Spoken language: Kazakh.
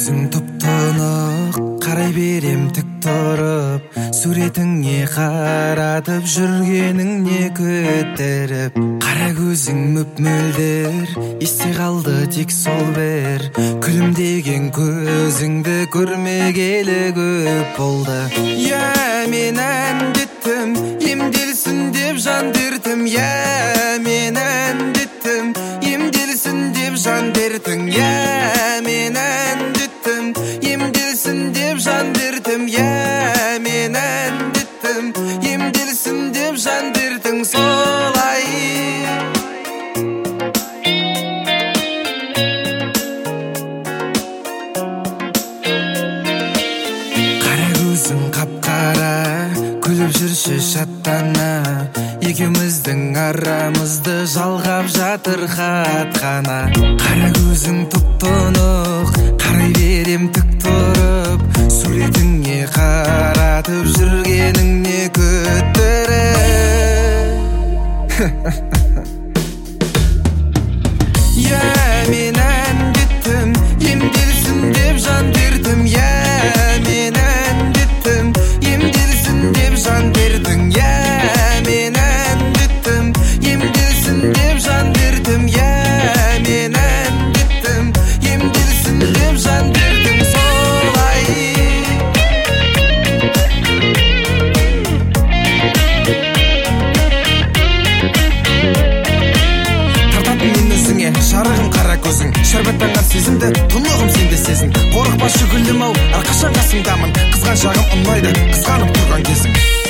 көзің тұп-тұнық, қарай берем тік тұрып, суретіңе қаратып, жүргеніңне көтеріп. Қара көзің мөп-мөлдір, есте қалды тек сол бір, күлімдеген көзіңді көрмегелі көп болды. Я, мен әндеттім, емделсін деп жан дертім. Я, мен әндеттім, емделсін деп жан дертің. Я, мен әндеттім, емделсін деп жан дертім. Я, мен әндеттім, емделсін деп жан дертің. Солай қара көзің қап-қара, күліп жүрші шаттана, екеуміздің арамызды жалғап жатыр хат қана. Қара көзің тұп-тұнық, қарай берем тік тұрып, суретіңе қаратып, жүргеніңне көтеріп. Я, мен әндеттім, емделсін деп жан дертім. Я, мен әндеттім, емделсін деп жан дертің. Я, мен әндеттім, емделсін деп жан дертім. Я, мен әндеттім, емделсін деп жан дертің. Солай тартатын мен өзіңе, жарығым қара көзің, шәрбаттанған сезімді тұнығым сенде сезін. Қорықпашы гүлім ау, әрқашан қасыңдамын, қызған жағым ұнайды, қызғанып тұрған кезің.